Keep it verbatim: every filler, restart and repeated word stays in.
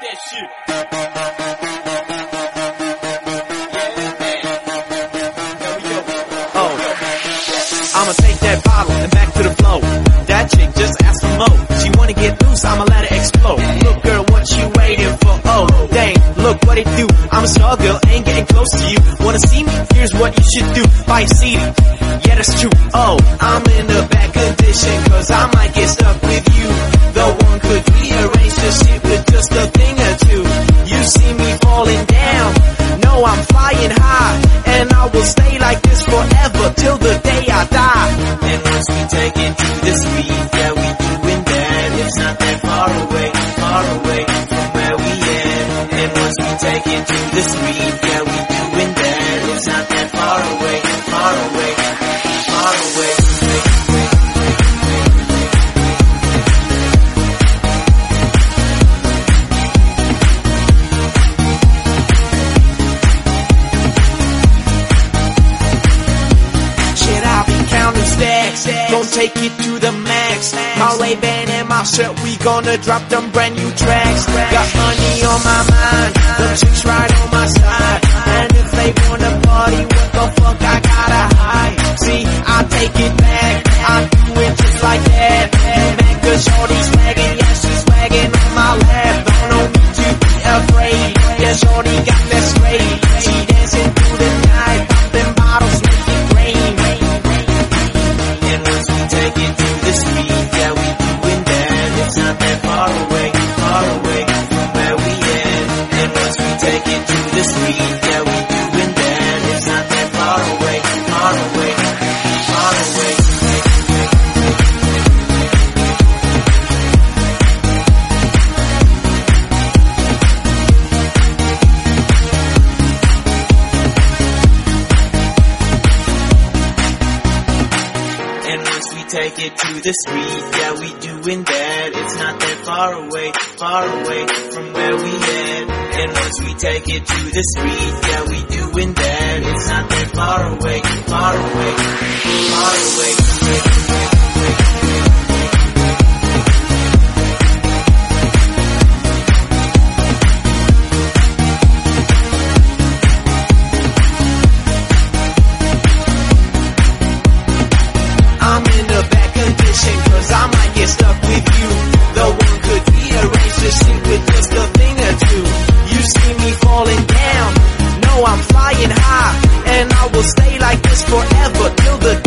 that shit. Oh, I'ma take that bottle and back to the flow. That chick just asked for more. She wanna get loose, I'ma let her explode. Look girl, what you waiting for? Oh, dang, look what it do. I'm a star girl, ain't getting close to you. Wanna see me? Here's what you should do. Buy a C D, yeah that's true. Oh, I'm in a bad condition, cause I might get stuck with you. The one could rearrange the shit with just a thing or two. You see me falling down, no I'm flying high. And I will stay like this forever till the day I die. And once we take it to the street, yeah we doing that. It's not that far away, far away from where we at. And once we take it to the street, yeah we doing that. It's not that far away, far away, far away. Gon' take it to the max. My Ray-Ban and my shirt, we gonna drop them brand new tracks. Got money on my mind, them chicks right on my side. And if they wanna party, what the fuck I gotta hide? See, I take it back, I do it just like that. You mad cause shorty's swaggin', yeah she's swaggin' on my lap. Don't know me to be afraid, yeah shorty got that straight. She dancing through the night, poppin' bottles, making rain. Take it to the street, yeah we doing that. It's not that far away, far away from where we at. And once we take it to the street, yeah we doing that. It's not that far away, far away, far away. Take it to the street, yeah we doing that. It's not that far away, far away from where we at. And once we take it to the street, yeah we doing that. It's not that far away, far away, far away. Cause I might get stuck with you. The one could rearrange the shit with just a thing or two. You see me falling down, no I'm flying high. And I will stay like this forever till the